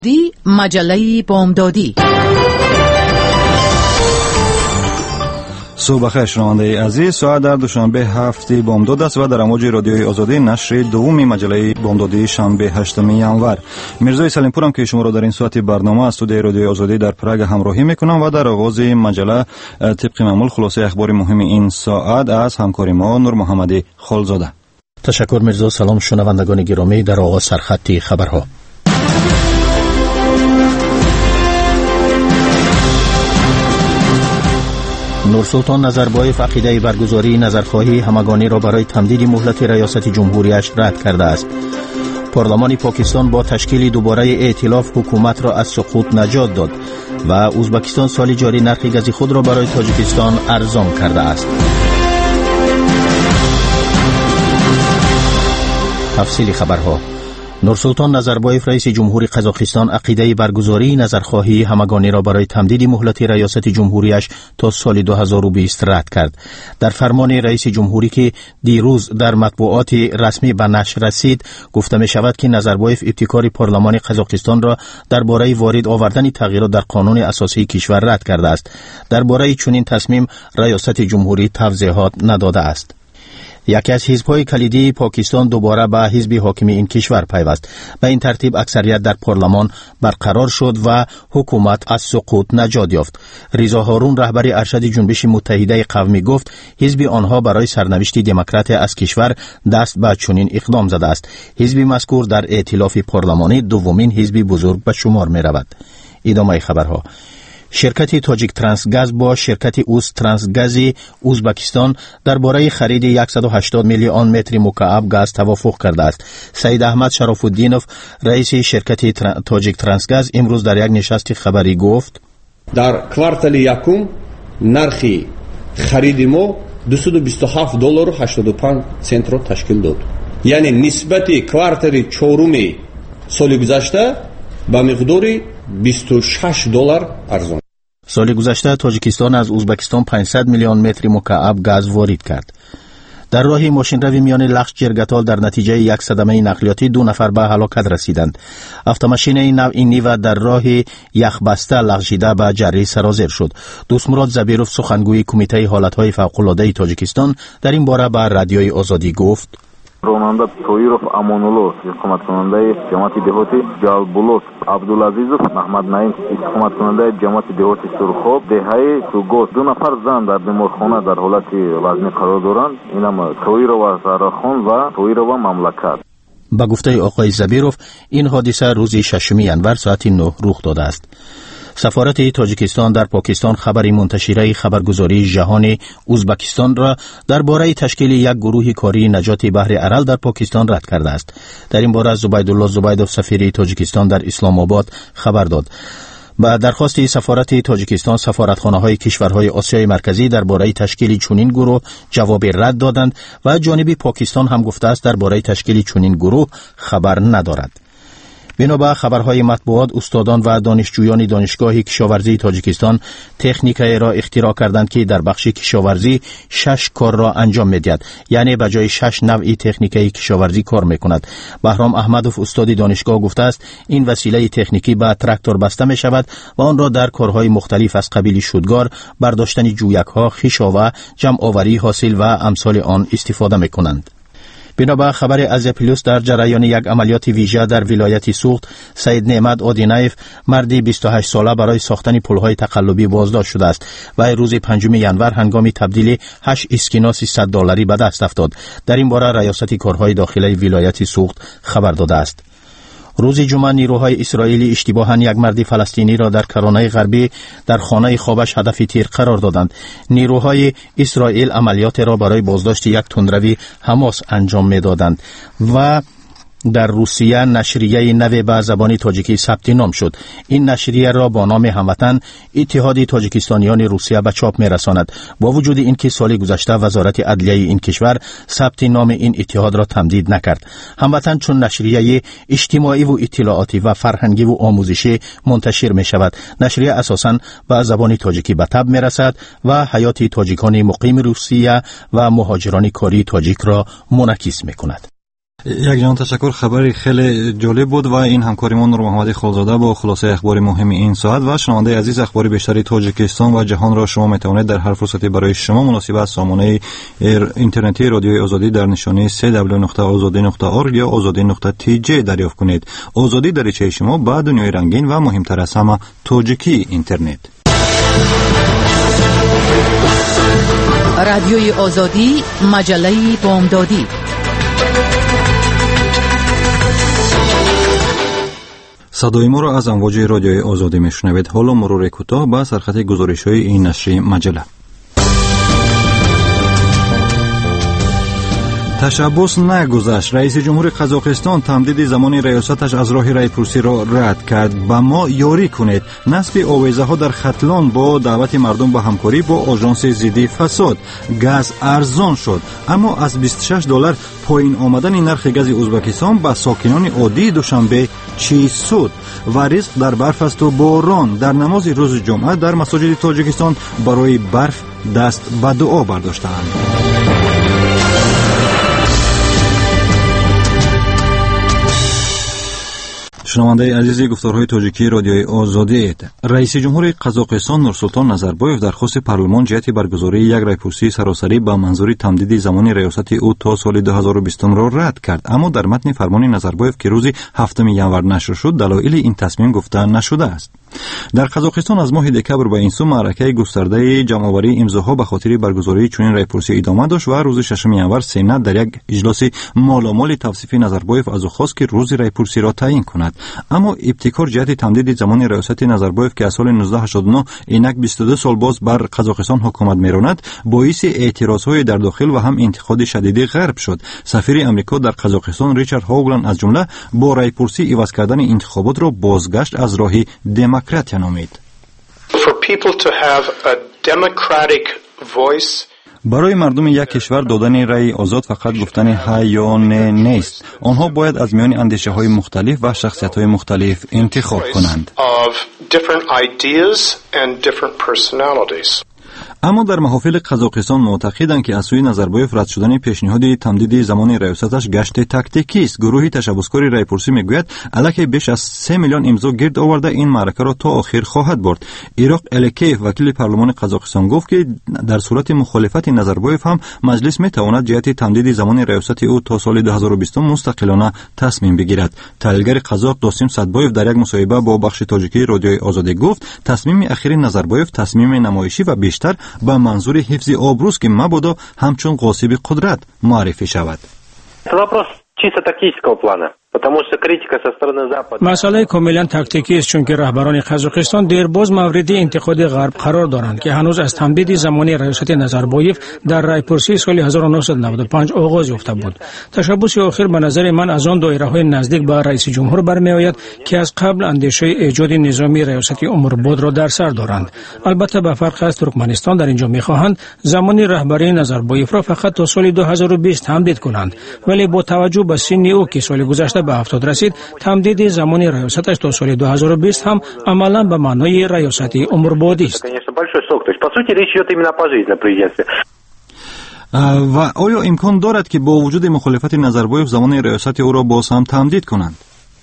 مجله بامدادی. صبح بخیر شنونده عزیز، ساعت در دوشنبه هفته بامداد است و در امواج رادیوی آزادی نشر دوم مجله بامدادی شنبه 8 ژانویه. میرزا سلیم پورم که شما را در این ساعت برنامه از استودیوی رادیوی آزادی در پراگ همراهی میکنم و در آغاز مجله طبق معمول خلاصه اخبار مهم این ساعت از همکار ما نور محمدی خالزاده. تشکر میرزا. سلام شنوندگان گرامی. در آغاز سرخط خبرها. نورسلطان نظربایف عقیده برگزاری نظرخواهی همگانی را برای تمدید مهلت ریاست جمهوریش رد کرده است. پارلمان پاکستان با تشکیل دوباره ائتلاف حکومت را از سقوط نجات داد و ازبکستان سال جاری نرخ گاز خود را برای تاجیکستان ارزان کرده است. تفصیل خبرها. نورسلطان نظربایف رئیس جمهوری قزاقستان عقیده برگزاری نظرخواهی همگانی را برای تمدید مهلت ریاست جمهوریش تا سال 2020 رد کرد. در فرمان رئیس جمهوری که دیروز در مطبوعات رسمی به نشر رسید گفته می شود که نظربایف ابتکار پارلمان قزاقستان را درباره وارد آوردن تغییرات در قانون اساسی کشور رد کرده است. درباره چنین تصمیم ریاست جمهوری توضیحات نداده است. یکی از حزب‌های کلیدی پاکستان دوباره به حزب حاکم این کشور پیوست. به این ترتیب اکثریت در پارلمان برقرار شد و حکومت از سقوط نجات یافت. رضا هارون رهبر ارشد جنبش متحده قومی گفت حزب آنها برای سرنوشت دموکرات از کشور دست به چنین اقدام زده است. حزب مذکور در ائتلاف پارلمانی دومین حزب بزرگ به شمار می رود. ادامه خبرها. شرکت تاجیک ترانسگاز با شرکت اوز ترانسگاز ازبکستان درباره خرید 180 میلیون متر مکعب گاز توافق کرده است. سید احمد شرف الدینوف رئیس شرکت تاجیک ترانسگاز امروز در یک نشست خبری گفت در کوارتال یکم نرخ خرید ما $227.85 را تشکیل داد. یعنی نسبت کوارتال چهارم سال گذشته با مقدار $26 ارزان. سال گذشته تاجیکستان از ازبکستان 500 میلیون متر مکعب گاز وارد کرد. در راه ماشینروی میان لخش جرگتال در نتیجه یک صدمه نقلیاتی 2 نفر به هلاکت رسیدند. اتومبیل نوعی نیو در راه یخبسته لغزیده به جری سرازیر شد. دوست مراد زبیروف سخنگوی کمیته حالتهای فوق‌العاده تاجیکستان در این باره به رادیوی آزادی گفت رونанда توиров амонулло иstiqomaткунандаи ҷамоати деҳоти ҷалбулот абдулазизов маҳмаднаим иstiqоmaткунандаи ҷамоати деҳоти сурхоб деҳаи сугос 2 нафар зан дар беморхона дар ҳолати вазнӣ қарор доранд. инам توирова сарахон ва توирова мамлакат. با گفته آقای زبیروف این حادثه روز 6 ینور ساعت 9 رخ داده است. سفارت تاجیکستان در پاکستان خبری منتشره خبرگزاری جهانی ازبکستان را درباره تشکیل یک گروه کاری نجات بحر ارال در پاکستان رد کرده است. در این باره زبیدالله زبیدوف سفیر تاجیکستان در اسلام آباد خبر داد. با درخواست سفارت تاجیکستان سفارتخانه‌های کشورهای آسیای مرکزی درباره تشکیل چنین گروه جواب رد دادند و جانب پاکستان هم گفته است درباره تشکیل چنین گروه خبر ندارد. بنابر خبرهای مطبوعات استادان و دانشجویان دانشگاه کشاورزی تاجیکستان تکنیکی را اختراع کردند که در بخش کشاورزی 6 کار را انجام می‌دهد، یعنی به جای 6 نوع تکنیکی کشاورزی کار می‌کند. بهرام احمدوف استاد دانشگاه گفته است این وسیله تکنیکی به تراکتور بسته می‌شود و آن را در کارهای مختلف از قبیل شودگار، برداشتن جویک‌ها، خیشاوه، جمع‌آوری حاصل و امثال آن استفاده می‌کنند. بنابر خبر از پلیس در جریان یک عملیات ویژه در ولایت سوخت سید نعمت آدینایف مردی 28 ساله برای ساختن پل‌های تقلبی بازداشت شده است و روز 5 ینور هنگام تبدیل 8 اسکناس $100 به دست افتاد. در این باره ریاست کارهای داخلی ولایت سوخت خبر داده است. روز جمعه نیروهای اسرائیلی اشتباهاً یک مرد فلسطینی را در کرانه غربی در خانه خوابش هدف تیر قرار دادند. نیروهای اسرائیل عملیات را برای بازداشت یک تندروی حماس انجام می‌دادند و در روسیه نشریه نو به زبان تاجیکی ثبت نام شد. این نشریه را با نام هموطن اتحاد تاجیکستانیان روسیه به چاپ می‌رساند. با وجود اینکه سال گذشته وزارت عدلیه این کشور ثبت نام این اتحاد را تمدید نکرد. هموطن چون نشریه اجتماعی و اطلاعاتی و فرهنگی و آموزشی منتشر می‌شود. نشریه اساساً به زبان تاجیکی به تب می‌رسد و حیات تاجیکان مقیم روسیه و مهاجران کاری تاجیک را منعکس می‌کند. یک جان تشکر. خبری خیلی جالب بود و این همکاری ما نور محمدی خالزاده با خلاصه اخبار مهم این ساعت. و شنونده عزیز، اخبار بیشتری تاجیکستان و جهان را شما میتوانید در هر فرصتی برای شما مناسب از سامانه اینترنتی رادیوی آزادی در نشانی www.azadi.org یا azadi.tj دریافت کنید. آزادی دریچه شما با دنیای رنگین و مهمتر از همه تاجیکی اینترنت. رادیوی آزادی، مجله بامدادی. صدای ما را از امواج رادیوی آزادی میشنوید. حالا مرور کوتاه با سرخط گزارش‌های این نشر مجله. تشبث نگذشت. رئیس جمهور قزاقستان تمدید زمان ریاستش از راه رایپورسی را رد کرد. با ما یاری کنید. نصب آویزه ها در ختلان با دعوت مردم به همکاری با آژانس ضد فساد. گاز ارزان شد، اما از $26 پایین آمدن نرخ گاز ازبکستان به ساکنان عادی دوشنبه چی سود؟ و رزق در برف است و باران. در نماز روز جمعه در مساجد تاجیکستان برای برف دست به دعا برداشتند. شنونده عزیزی، گفتارهای تاجیکی رادیوی آزادی. رئیس جمهور قزاقستان نورسلطان نظربایف درخواست پارلمان جهت برگزاری یک رایپرسی سراسری با منظور تمدید زمان ریاست او تا سال 2020 را رد کرد، اما در متن فرمان نظربایف که روز 7 ژانویه نشر شد دلایل این تصمیم گفته نشده است. در قزاقستان از ماه دکبر به این سو معرکه گسترده جمع‌آوری امضاها به خاطر برگزاری چنین رایپرسی ادامه داشت و روز 6 ژانویه سنات در یک اجلاس مالامال توصیف نظربایف از او خواست که روز رایپرسی را تعیین کند. اما ابتکار جهت تمدید زمان ریاست نظربایف که از سال 1989 اینک 22 سال باز بر قزاقستان حکومت میراند باعث اعتراضهای در داخل و هم انتقاد شدید غرب شد. سفیر امریکا در قزاقستان ریچارد هاگلند از جمله با رایپرسی عوض کردن انتخابات را بازگشت از راه دموکراسی نامید. For people to have a democratic voice. برای مردم یک کشور دادن رأی آزاد فقط گفتن ها یا نه نیست. آنها باید از میان اندیشه های مختلف و شخصیت های مختلف انتخاب کنند. اما در محافل قزاقستان معتقدند که از سوی نظربایف رد شدن پیشنهاد تمدید زمان ریاستش گشت تاکتیکی است. گروهی تشبثکاری رایپرسی میگوید الکی بیش از 3 میلیون امضا گرد آورده این معرکه را تا آخر خواهد برد. ایراق الکیف وکیل پارلمان قزاقستان گفت که در صورت مخالفت نظربایف هم مجلس میتواند جهت تمدید زمان ریاست او تا سال 2020 مستقلانه تصمیم بگیرد. تحلیلگر قزاق داستیم صدبایف در یک مصاحبه با بخش تاجیکی رادیوی آزادی گفت تصمیم اخیر نظربایف تصمیم نمایشی و بیشتر با منظور حفظ آبروز که مبادا همچون غاصب قدرت معرفی شود. مسئله کاملا تاکتیکی است چون که رهبران قزاقستان دیرباز مورد انتقاد غرب قرار دارند که هنوز از تمدید زمانی ریاست نظربایف در رایپرسی سال 1995 آغاز یافته بود. تشبث آخر به نظر من از آن دایره‌های نزدیک به رئیس جمهور برمیآید که از قبل اندیشه ایجاد نظامی ریاست عمرباد را در سر دارند. البته به فرق از ترکمنستان در اینجا می‌خواهند زمانی رهبری نظربایف را فقط تا سال 2020 تمدید کنند، ولی با توجه به سن او که سال گذشته به 70 رسید تمدید زمان ریاستش تا سال 2020 هم عملا به معنای ریاست عمربادی است. و آیا امکان دارد که با وجود مخالفت نظربایف زمان ریاست او را باز هم تمدید کنند؟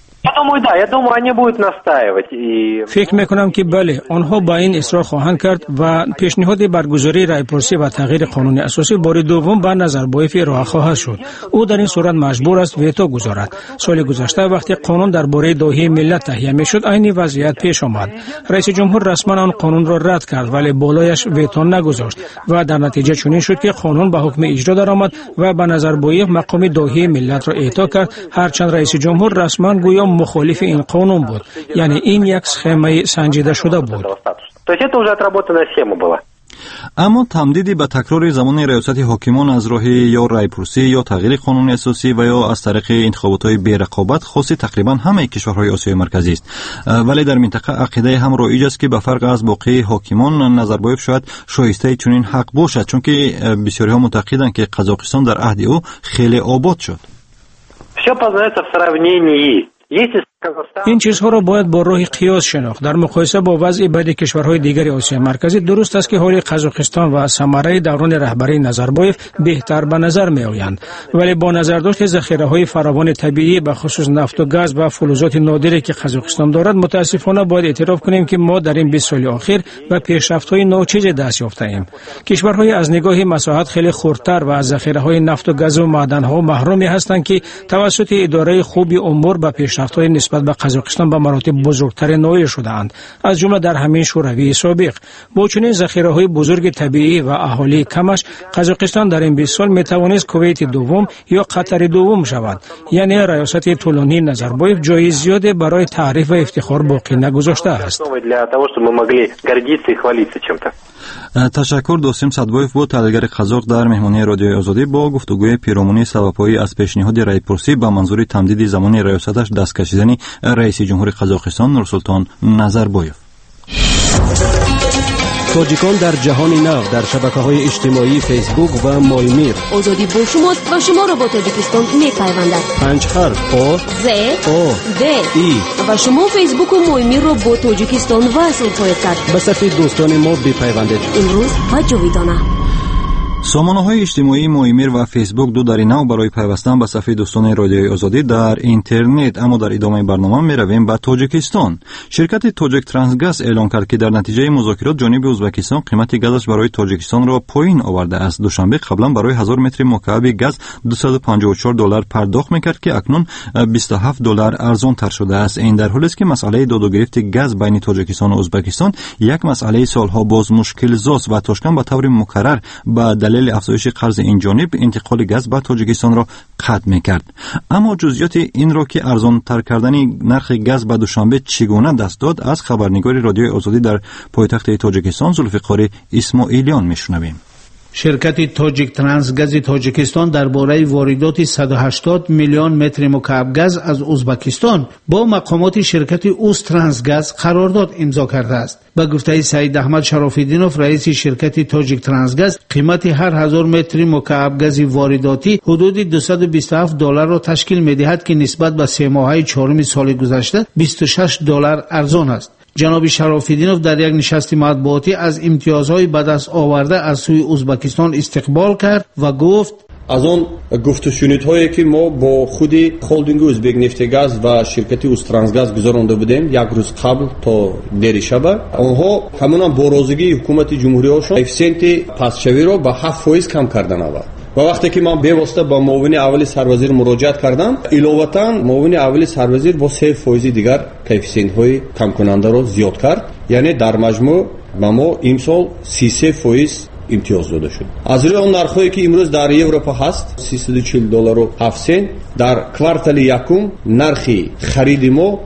فکر میکنم که بله، آنها با این اصرار خواهند کرد و پیشنهاد برگزاری رایپرسی و تغییر قانون اساسی بار دوم به نظربایف ارائه خواهد شد. او در این صورت مجبور است ویتو گذارد. سال گذشته وقتی قانون درباره داهی ملت تهیه میشد این وضعیت پیش آمد. رئیس جمهور رسما آن قانون را رد کرد ولی بالایش ویتو نگذاشت و در نتیجه چنین شد که قانون به حکم اجرا درآمد و به نظربایف مقام داهی ملت را اعطا کرد، هرچند رئیس جمهور رسما گویا مخالف این قانون بود. یعنی این یک سخمه سنجیده شده بود. اما تمدید به تکرار زمان ریاست حاکمان از راه یا رایپرسی یا تغییر قانون اساسی و یا از طریق انتخابات بی رقابت خاص تقریبا همه کشورهای آسیای مرکزی است، ولی در منطقه عقیده هم رایج است که به فرق از باقی حاکمان نظربایف شاید شایسته چنین حق باشد، چون که بسیاری ها معتقدند که قزاقستان در عهد او خیلی آباد شد. این چیزها را باید با راه قیاس شناخت. در مقایسه با وضع بعضی کشورهای دیگر آسیای مرکزی درست است که حال قزاقستان و ثمره دوران رهبری نظربایف بهتر به نظر می آیند، ولی با نظر داشت ذخیره‌های فراوان طبیعی به خصوص نفت و گاز و فلزات نادری که قزاقستان دارد، متاسفانه باید اعتراف کنیم که ما در این 20 سال اخیر به پیشرفت‌های ناچیز دست یافته‌ایم. کشورهای از نگاه مساحت خیلی خردتر و از ذخیره‌های نفت و گاز و معدن‌ها محروم هستند که توسط اداره خوبی امور به پیشرفت‌های نسبت به قزاقستان به مراتب بزرگتر نائل شده‌اند، از جمله در همین شوروی سابق. با چنین ذخیره‌های بزرگ طبیعی و اهالی کمش، قزاقستان در این 20 سال می‌توانست کویت دوم یا قطر دوم شود. یعنی ریاست طولانی نظربایف جای زیادی برای تعریف و افتخار باقی نگذاشته است. تشکر. دوستم صدبایف بود، تحلیلگر قزاق در مهمانی رادیوی آزادی با گفتگوی پیرامون سبب‌های از پیشنهاد رایپرسی با منظور تمدید زمان ریاستش دست کشیدن رئیس جمهور قزاقستان نورسلطان نظربایف. تاجیکان در جهان نو در شبکه‌های اجتماعی فیسبوک و مایمیر. آزادی با شماست و شما را با تاجیکستان می‌پیوندد. 5 حرف آ ز او د ای و شما فیسبوک و مایمیر را با تاجیکستان وصل خواهید کرد. به صفحه دوستان ما بپیوندید. امروز و جاویدانه. سامانه‌های اجتماعی مایمیر و فیسبوک دو دری نو برای پیوستن به صفحه دوستان رادیوی آزادی در اینترنت. اما در ادامه برنامه می‌رویم به تاجیکستان. شرکت تاجیک ترانسگاز اعلام کرد که در نتیجه مذاکرات جانب ازبکستان قیمت گازش برای تاجیکستان را پایین آورده است. دوشنبه قبلا برای 1000 متر مکعب گاز $254 پرداخت می‌کرد که اکنون $27 ارزان تر شده است. این در حالی است که مسئله داد و گرفت گاز بین تاجیکستان و ازبکستان یک مسئله سالها باز مشکل زاست و تاشکند به طور مکرر به دلیل افزایش قرض این جانب انتقال گاز به تاجیکستان را قطع می‌کرد. اما جزئیات این را که ارزان تر کردن نرخ گاز به دوشنبه چگونه دست داد از خبرنگار رادیوی آزادی در پایتخت تاجیکستان ذوالفقار اسماعیلیان میشنویم. شرکت تاجیک ترانسگاز تاجیکستان درباره واردات 180 میلیون متر مکعب گاز از ازبکستان با مقامات شرکت اوز ترانسگاز قرارداد امضا کرده است. به گفته سعید احمد شراف‌الدینوف رئیس شرکت تاجیک ترانسگاز، قیمت هر 1000 متر مکعب گاز وارداتی حدود $227 را تشکیل می‌دهد که نسبت به 3 ماهه چهارم سال گذشته $26 ارزان است. جناب شراف‌الدینوف در یک نشست مطبوعاتی از امتیازهای به دست آورده از سوی ازبکستان استقبال کرد و گفت از آن گفت و شنودهایی که ما با خود هلدینگ ازبک نفتگاز و شرکت اوسترانسگاز گذرانده بودیم یک روز قبل تا دیر شب، آنها همون با رازگی حکومت جمهوری هاشون کوفیشنت پسشوی را به 7% کم کردن آورد. و وقتی که من بی‌واسطه با معاون اول سروزیر مراجعت کردم، علاوه معاون اول سروزیر با 3% دیگر کوفیشنت های کم کننده را زیاد کرد. یعنی در مجموع به ما امسال 33% امتیاز داده شد. از روی اون نرخی که امروز در اروپا هست $340.7 در کوارتال یکم نرخ خرید ما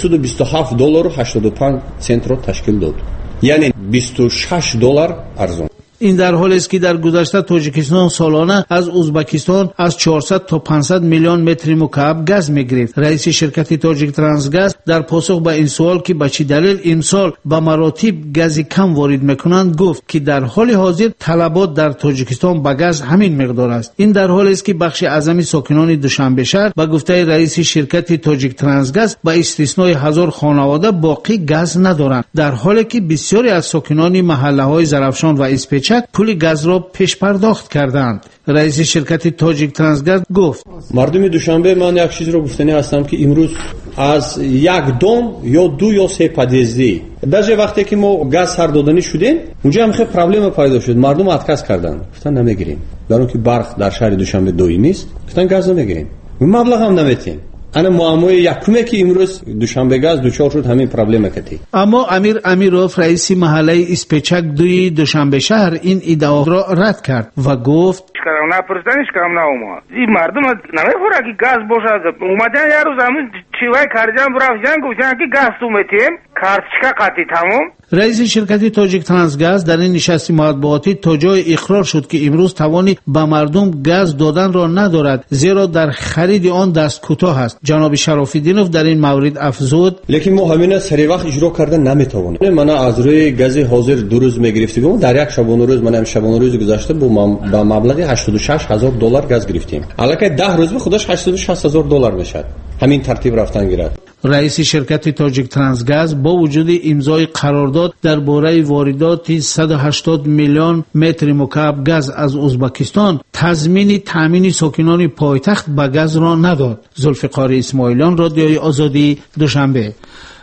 $227.85 را تشکیل داد. یعنی $26 ارزان. این در حالی است که در گذشته تاجیکستان سالانه از ازبکستان از 400 تا 500 میلیون متر مکعب گاز می‌گرفت. رئیس شرکت تاجیک ترانسگاز در پاسخ به این سوال که به چه دلیل امسال به مراتب گاز کم وارد می‌کنند گفت که در حال حاضر طلبات در تاجیکستان به گاز همین مقدار است. این در حالی است که بخش اعظم ساکنان دوشنبه شهر به گفته رئیس شرکت تاجیک ترانسگاز به استثنای 1000 خانواده باقی گاز ندارند، در حالی که بسیاری از ساکنان محله‌های زرافشان و اسپیچک پول گاز را پیش پرداخت کردند. رئیس شرکت تاجیک ترانسگاز گفت مردم دوشنبه من یک چیز را گفتنی هستم که امروز از یک دام یا 2 یا 3 پدیزدی در وقتی که ما گاز سر دادنی شدیم اونجا هم خیلی پرابلم پیدا شد. مردم اتکاس کردن، گفتن نمیگیریم، در اون که برق در شهر دوشنبه دائمی است، گفتن گاز نمیگیریم، مبلغ هم نمیتیم. انا معامله یکمی که امروز دوشنبه گاز دوچار شد همین پرابلم کتی. اما امیر امیروف رئیس محله اسپیچک دوی دوشنبه شهر این ادعا را رد کرد و گفت نه پرستانش کام نه اوما این مردم نمیفهمه که گاز باشه. اومدن یه روز همین چیوای کارجان برافجان گفتن که گاز تو میتیم کارتشکا قاطی تمام. رئیس شرکت تاجیک ترانسگاز در این نشست مطبوعاتی تا جای اقرار شد که امروز توانی به مردم گاز دادن را ندارد، زیرا در خرید آن دست کوتاه است. جناب شراف‌الدینوف در این مورد افزود لیکن ما همین سری وقت اجرا کردن نمیتوانیم. من از روی گاز حاضر 2 روز میگرفتیم، در یک شبانه روز من هم شبانه روز گذشته با مبلغ $86,000 گاز گرفتیم. البته 10 روز به خودش $86,000 میشد. همین ترتیب رفتن گرفت. رئیس شرکت تاجیک ترانسگاز با وجود امضای قرارداد درباره واردات 180 میلیون متر مکعب گاز از ازبکستان تضمین تامین ساکنان پایتخت به گاز را نداد. ذوالفقار اسماعیلیان، رادیوی آزادی، دوشنبه.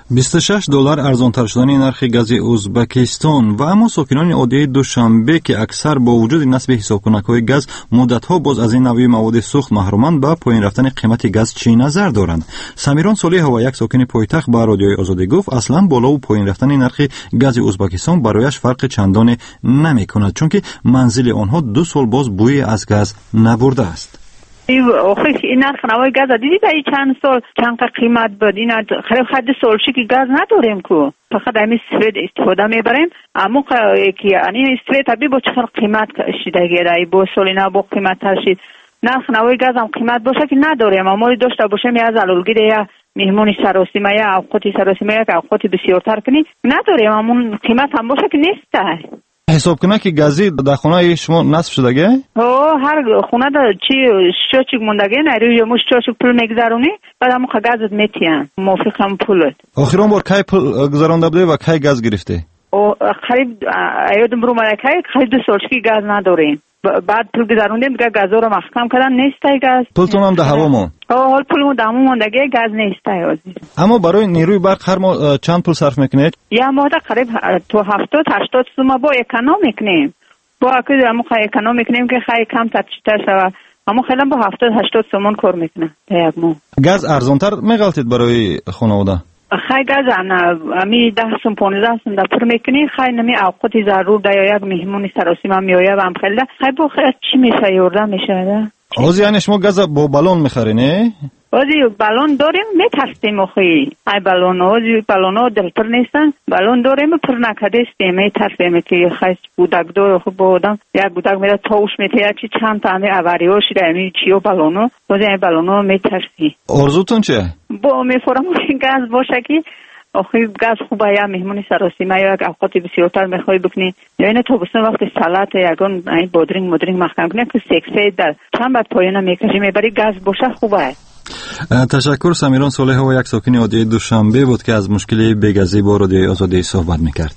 $26 ارزانتر شدن نرخ گاز ازبکستان و اما ساکنان عادی دوشنبه که اکثر با وجود نصب حسابکنک‌های گاز مدت‌ها باز از این نوع مواد سوخت محرومند به پایین رفتن قیمت گاز چی نظر دارند؟ سمیران صالح و یک ساکن پایتخت به رادیوی آزادی گفت اصلا بالا و پایین رفتن نرخ گاز ازبکستان برایش فرق چندانی نمی‌کند چون که منزل آنها 2 سال باز بوی از گاز نبرده است. این نرخ نوای گاز دیدید این چند سال چند قیمت بود. این خیلی حد سالشی که گاز نداریم که فقط همین سوید استفاده میبریم اما که این سوید طبیعی با چقدر قیمت شده گیره با سالی نه با قیمت ترشید نرخ نوای گاز هم قیمت باشه که نداریم اما داشته باشیم از علولگیره یا مهمونی سراسیمه یا اوقاتی سراسیمه یا اوقاتی بسیارتر کنی نداریم اما قیمت هم باشه که نیسته. حساب کنه که گازی در خونه شما نصب شدگه؟ هر خونه در شوچک موندگه نه مش شوچک پول میگذرونی بعد همون گازت میتیان موافق هم پولت. آخرین بار کی پول گذرونده بوده و کی گاز گرفته؟ قریب ایادم برو ملکه قریب 2 سال که گاز نداریم. بعد پول گذروندیم دیگه گازا رو محکم کردن نیسته گاز. پولتون هم ده هوا مون. حال پولمون در همون موندگه گاز نیسته عزیز. اما برای نیروی برق هر ماه چند پول صرف میکنید؟ یا ماه قریب تو 70-80 سوم با اکانوم میکنیم. با اکید همون اکانوم میکنیم که خیلی کم ترچیتر شود. اما خیلی با 70-80 سومون کار میکنه در یک ماه. گاز ارزانتر میغلطید برای خانواده؟ خیلی گاز امی 10 سوم 15 سوم در پر میکنی خیلی نمی اوقاتی ضرور در یک مهمونی سراسیم هم میآید و هم خیلی با خیلی چی میشه یورده میشه. آزی یعنی شما گاز با بالون میخری نه؟ آزی بالون داریم میترسیم اخی ای بالون آزی بالون ها دلتر نیستن بالون داریم پر نکدستیم میترسیم که خیلی بودک دو خوب بودم یک بودک میره تاوش میتیه چی چند تا همی اواری ها شیره همی چیو بالون ها آزی این بالون ها میترسی. آرزوتون چه؟ با میفورم گاز باشه که آخی گاز خوبه یا مهمونی سراسیمه یا یک اوقاتی بسیارتر میخوای بکنی یا این تو بسن وقتی سلات یگان این بادرینگ محکم کنی که سکسه در چند بعد پایانه میکشی میبری گاز باشه خوبه. تشکر. سمیران صالح و یک ساکن عادی دوشنبه بود که از مشکل بیگازی با رادیوی آزادی صحبت میکرد.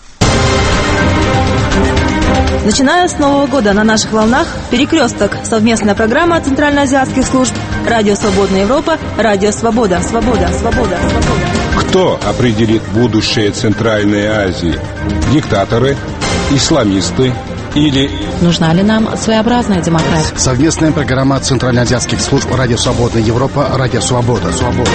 Начиная с Нового года на наших волнах «Перекресток» — совместная программа центральноазиатских служб «Радио Свободная Европа», «Радио Свобода». Свобода, свобода, свобода. Кто определит будущее Центральной Азии? Диктаторы, исламисты или... Нужна ли нам своеобразная демократия? Совместная программа центральноазиатских служб «Радио Свободная Европа», «Радио Свобода». Свобода.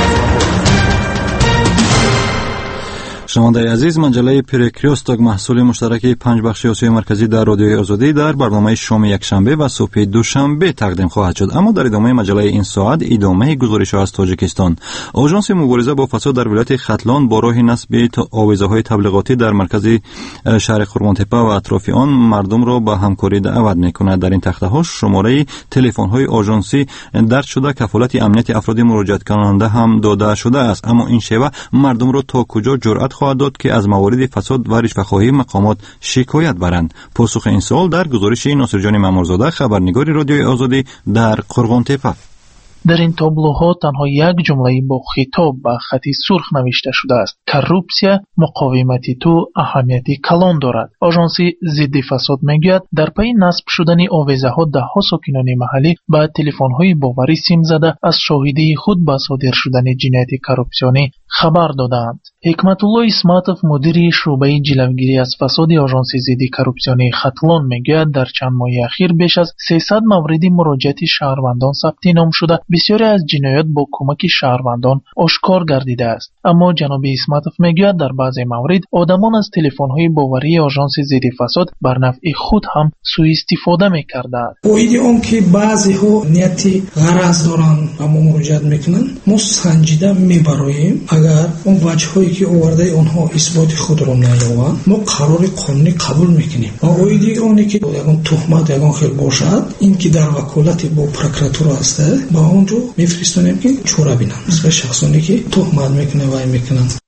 شنوندگان عزیز، مجله پرکریوستاگ محصول مشترک 5 بخش آسیای مرکزی در رادیوی آزادی در برنامه شام یکشنبه و صبح دوشنبه تقدیم خواهد شد. اما در ادامه مجله این ساعت ادامه گزارش از تاجیکستان. آژانس مبارزه با فساد در ولایت ختلان با راه نصب آویزه‌های تبلیغاتی در مرکز شهر قربان‌تپه و اطراف آن مردم را به همکاری دعوت می‌کند. در این تخته‌ها شماره تلفن‌های آژانسی درج شده، کفالت امنیت افراد مراجعت کننده هم داده شده است. اما این شیوه مردم را تا کجا جرأت خواهد داد که از موارد فساد و رشوه‌خواهی مقامات شکایت برند؟ پاسخ این سوال در گزارش ناصرجان مامورزاده، خبرنگار رادیوی آزادی در قربان‌تپه. در این تابلوها تنها یک جمله با خطاب به خط سرخ نوشته شده است: کورپسیا مقاومتی تو اهمیتی کلان دارد. آژانس ضد فساد میگوید در پی نصب شدن آویزه‌ها ده‌ها ساکنان محلی با تلفن‌های باوری سیم زده از شاهدی خود به صادر شدن جنایت کورپسیونی خبر دادند. حکمت الله اسماتов مدیر شعبه جلوگیری از فساد آژانس ضد کورپسیونی ختلان میگوید در چند ماه اخیر بیش از 300 مورد مراجعت شهروندان ثبت نام شده بسیاری از جنایات با کمک شهروندان آشکار گردیده است. اما جناب اسماتov میگوید در بعضی موارد آدمان از تلفن‌های باوری آژانس ضد فساد بر نفع خود هم سوء استفاده می‌کردند. اویدی اون که بعضی‌ها نیتی غرض دارن اما مراجعت میکنن ما سنجیده میبریم. اگر اون وجه‌هایی که آورده اونها اثبات خود رو نیاورند ما قرار قانونی قبول میکنیم. اویدی اونی که یگان تهمت یگان خیلی باشد این که در وکالت با پروکراتور هسته با اونجا میفرستونیم که چورا بینن. مثل شخصانی که تهمت میکنه و میکنن.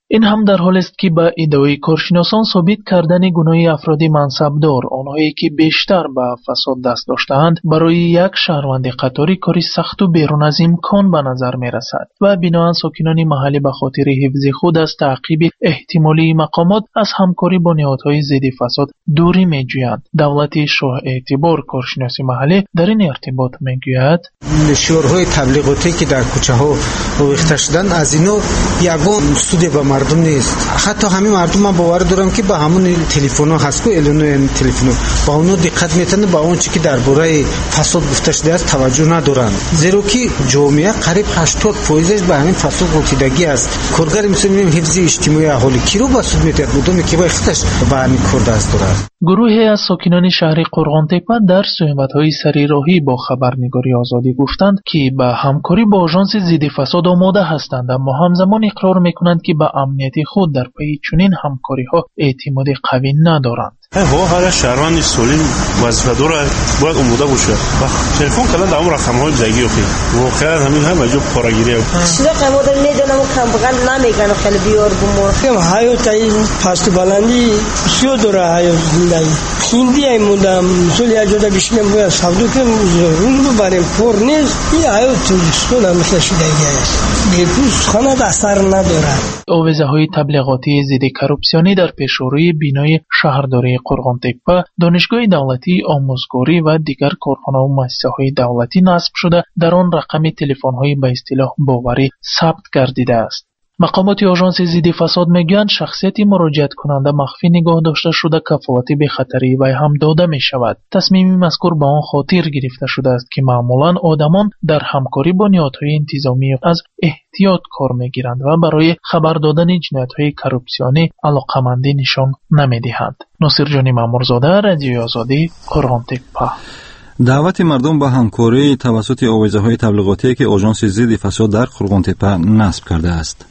این هم در حالی است که با ادعای کارشناسان ثابت کردن گناه افراد منصبدار، آنهایی که بیشتر به فساد دست داشته‌اند، برای یک شهروند قطاری کاری سخت و بیرون از امکان به نظر می رسد و بنابراین ساکنان محلی به خاطر حفظ خود از تعقیب احتمالی مقامات از همکاری با نهادهای ضد فساد دوری می جویند. دولت شاه اعتبار کارشناس محلی در این ارتباط می گوید شعارهای تبلیغاتی که در کوچه ها ریخته شدن از اینو یگان سود به مردم نیست. حتی همین مردم من باور دارم که با همون تلفن‌ها هست که اعلان تلفن با اونو دقت میتونه با اون چیزی که درباره فساد گفته شده است توجه ندارن، زیرا که جامعه قریب 80% به همین فساد رسیدگی است. کارگر می‌تونیم حفظ اجتماعی اهالی کی رو بسود میتونه بودم که با اختش به همین کار دست داره. گروهی از ساکنان شهر قرغان‌تپه در صحبت‌های سریراهی با خبرنگاری آزادی گفتند که به همکاری با آژانس ضد فساد آماده هستند، اما همزمان اقرار می‌کنند که به امنیت خود در پی چنین همکاری‌ها اعتماد قوی ندارند. هر شهروند سالم وظیفه‌دار باید آماده باشه. تلفن کردن در اون رقم‌های زنگی اخی. واقعا همین هم جو پاراگیری. چرا قیمت نمیدونم کم بغل نمیگن خیلی بیار بمور. کم هایو تای پاست بلندی بسیار داره هایو زندگی. هندی ایمودم سولی اجازه بشینم باید سعودی که رول ببریم پر نیست. این هایو توریستون هم مثل شدگی است. بیپوس خانه اثر نداره. آویزه‌های تبلیغاتی ضد کروپسیونی در پیشروی بینای شهرداری قرغان‌تپه، دانشگاه دولتی، آموزگاری و دیگر کارخانه و مؤسسه‌های دولتی نصب شده در آن رقم تلفن‌های به اصطلاح باوری ثبت گردیده است. مقامات آژانس ضد فساد میگویند شخصیت مراجعت کننده مخفی نگاه داشته شده کفالت به خطری وی هم داده می شود. تصمیم مذکور به آن خاطر گرفته شده است که معمولاً آدمان در همکاری با نهادهای انتظامی از احتیاط کار میگیرند و برای خبر دادن جنایت‌های کروپسیونی علاقمندی نشان نمیدهند. ناصر جانی مامورزاده، رادیوی آزادی، قرغان‌تپه. دعوت مردم به همکاری توسط آویزه‌های تبلیغاتی که آژانس ضد فساد در قرغان‌تپه نصب کرده است.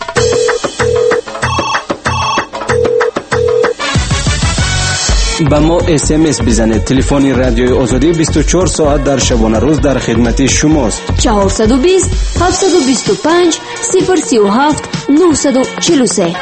با ما SMS بزنید. تلفن رادیوی آزادی 24 ساعت در شبانه روز در خدمت شماست. 420 725 037 943.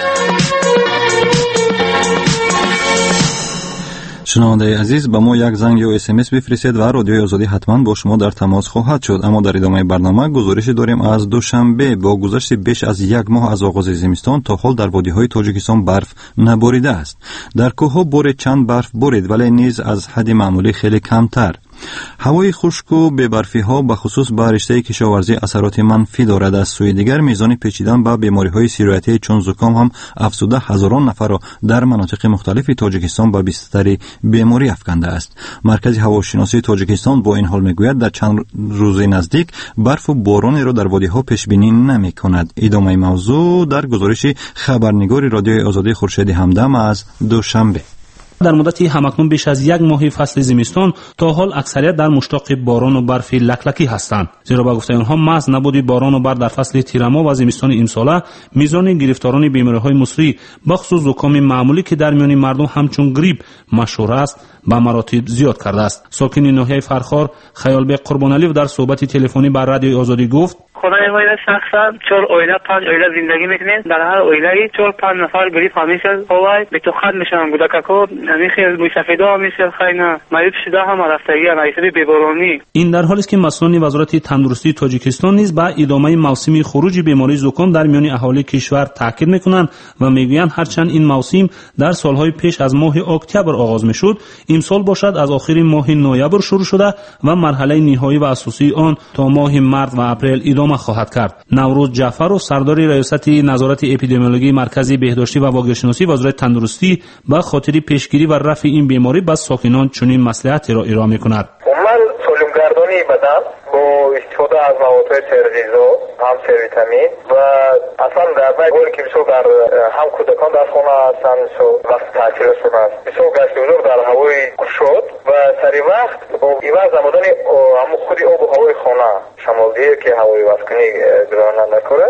شنونده عزیز، با ما یک زنگ یا SMS بفرستید و رادیوی آزادی حتما با شما در تماس خواهد شد. اما در ادامه برنامه گزارش داریم از دوشنبه. با گذشت بیش از یک ماه از آغاز زمستان تا حال در وادی‌های تاجیکستان برف نباریده است. در کوه‌ها بار چند برف بارید، ولی نیز از حد معمولی خیلی کمتر. هوای خشک و بی‌برفی‌ها به خصوص به رشته کشاورزی اثرات منفی دارد. از سوی دیگر میزان پیچیدن به بیماری‌های سیرایتی چون زکام هم افزوده هزاران نفر را در مناطق مختلف تاجیکستان به بستر بیماری افکنده است. مرکز هواشناسی تاجیکستان با این حال میگوید در چند روز نزدیک برف و بارانی را در وادی‌ها پیش بینی نمی‌کند. ادامه موضوع در گزارش خبرنگار رادیوی آزادی خورشید همدم از دوشنبه. در مدت همکنون بیش از یک ماه فصل زمستان تا حال اکثریت در مشتاق باران و برف لکلکی هستند، زیرا با گفته آنها محض نبود باران و برف در فصل تیرما و زمستان امساله میزان گرفتاران بیماری‌های مصری بخصوص زکام معمولی که در میان مردم همچون گریپ مشهور است به مراتب زیاد کرده است. ساکن ناحیه فرخار خیالبه قربانعلی در صحبت تلفنی با رادیوی آزادی گفت: خدای وای شخصا 4 oila 5 oila زندگی میکنیم. در هر oilایی 4-5 نفر گریپ همیشه هوای به تو خط میشن گودکاکو میخه مسافدا میشه خینا مریض شده هم رفتگی رئیس بیبارانی. این در حالی است که مسئولان وزارت تندرستی تاجیکستان نیز با ادامه موسم خروج بیماری زکام در میان اهالی کشور تاکید میکنند و میگویند هرچند این موسم در سالهای پیش از ماه اکتبر آغاز میشد، امسال باشد از آخر ماه نوامبر شروع شده و مرحله نهایی و اساسی آن تا ماه مارس و اپریل ادامه خواهد کرد. نوروز جعفر و سردار ریاست نظارت اپیدمیولوژی مرکز بهداشتی و واگیرشناسی وزارت تندرستی به خاطر پیشگیری و رفع این بیماری به ساکنان چنین مصلحتی را ارائه می‌کند. عموماً سالمگردانی بدن با استفاده از موادهای سرغذا، هم ویتامین و اصلا در حالی که بسیار در هم کودکان در خانه هستند وقت تعطیلشون است بسیار گشت و گذار در هوای گشاد و سری وقت با ایواز نمودن همون خود آب و هوای خانه شمالگیری که هوای وسکنی گرانه نکنه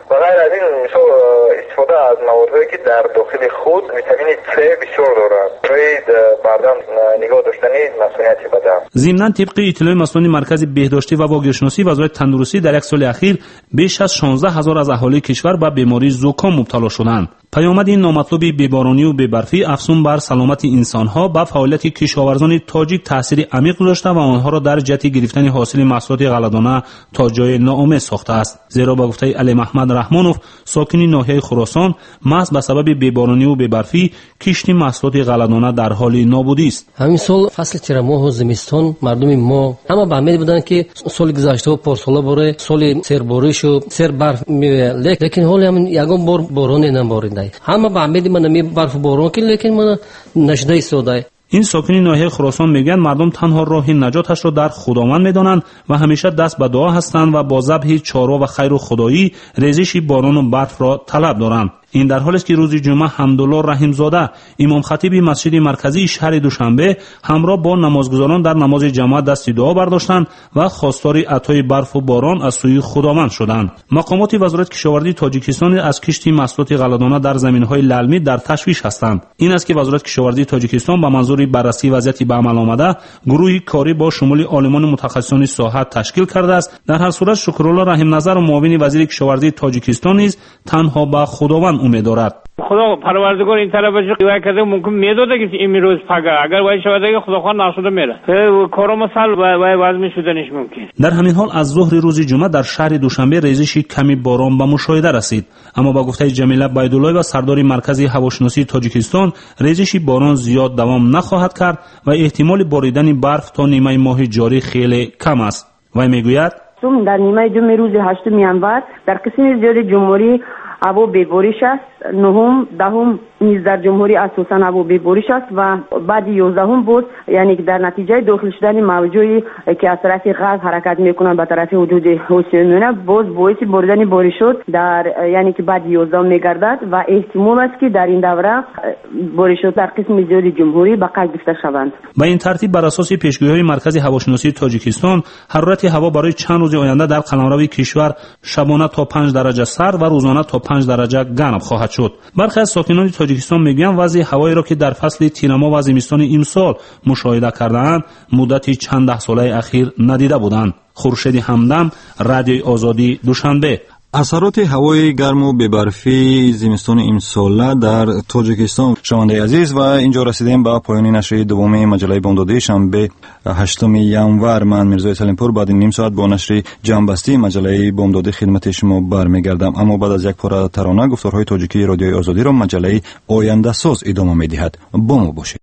و غیر از این استفاده از موادهایی که در داخل خود ویتامین C بسیار دارند. روی مردم نگاه داشتنی مسئولیتی بدن. ضمناً طبق اطلاع مسئولان مرکز بهداشتی و واگیرشناسی وزارت تندرستی در یک سال اخیر بیش از 16,000 از اهالی کشور به بیماری زکام مبتلا شدند. پیامد این نامطلوب بیبارانی و بیبرفی افزون بر سلامت انسانها با فعالیت کشاورزان تاجیک تاثیر عمیق گذاشته و آنها را در جهت گرفتن حاصل محصولات غله‌دانه تا جای ناامید ساخته است. زیرا با گفته علی محمد رحمانوف ساکن ناحیه خراسان محض به سبب بیبارانی و بیبرفی کشت محصولات غله‌دانه در حال نابودی است. همین سال فصل تیر ماه و زمستان مردم ما همه به امید بودند که سال گذشته و پارسال باره سال سربارش و سر برف میاد، لیکن حالا همین یگان بار باران نمیبارید. همه به امید من می برف باران که لیکن من نشده ایستاده. این ساکنین ناحیه خراسان میگن مردم تنها راه نجاتش را در خداوند میدانند و همیشه دست به دعا هستند و با ذبح چارا و خیر و خدایی ریزش باران و برف را طلب دارند. این در حالی است که روز جمعه حمدالله رحیمزاده امام خطیب مسجد مرکزی شهر دوشنبه همراه با نمازگزاران در نماز جماعت دست دعا برداشتند و خواستار عطای برف و باران از سوی خداوند شدند. مقامات وزارت کشاورزی تاجیکستان از کشت محصولات غله‌دانه در زمین‌های للمی در تشویش هستند. این است که وزارت کشاورزی تاجیکستان با منظور بررسی وضعیت به عمل آمده گروهی کاری با شمول عالمان متخصصان ساحه تشکیل کرده است. در هر صورت شکرالله رحیم نظر و معاون وزیر کشاورزی تاجیکستان نیز تنها به خداوند امید دارد. خدا پروردگار این طرفش قوی کرده ممکن میداده که این روز پگه اگر وای شده که خدا خان نشده میره کارم سال وای وزن شدنش ممکن. در همین حال از ظهر روز جمعه در شهر دوشنبه ریزش کمی باران به مشاهده رسید، اما با گفته جمیله بایدولای و سردار مرکز هواشناسی تاجیکستان ریزش باران زیاد دوام نخواهد کرد و احتمال باریدن برف تا نیمه ماه جاری خیلی کم است. وی میگوید در نیمه جمعه روز 8 ینور در قسم زیاد جمهوری هوا بیبارش است، نهم دهم نیز در جمهوری اساسا هوا بیبارش است و بعد 11 بود، یعنی که در نتیجه داخل شدن موجودی که از طرف غرب حرکت میکنند به طرف حدود اوسیانیا باز باعث باریدن بارش شد در یعنی که بعد 11 میگردد و احتمال است که در این دوره بارشات در قسم زیاد جمهوری به قید گرفته شوند. با این ترتیب بر اساس پیشگویی‌های مرکز هواشناسی تاجیکستان حرارت هوا برای چند روز آینده در قلمرو کشور شبانه تا 5 درجه سرد و روزانه تا 5 درجه گرم خواهد شد. برخی از ساکنان تاجیکستان میگن وضع هوایی را که در فصل تیرما و زمستان امسال مشاهده کردند مدت چند ده ساله اخیر ندیده بودند. خورشید همدم، رادیوی آزادی، دوشنبه. اثرات هوای گرم و بی‌برفی زمستان امسال در تاجیکستان. شنونده عزیز و اینجا رسیدیم به پایان نشر دوم مجله بامدادی شنبه 8 ینور. من میرزای سلیمپور بعد نیم ساعت با نشر جنبستی مجله بامدادی خدمت شما برمیگردم، اما بعد از یک پاره ترانه گفتارهای تاجیکی رادیوی آزادی را مجله آینده ساز ادامه می‌دهد. با ما باشید.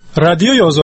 رادیوی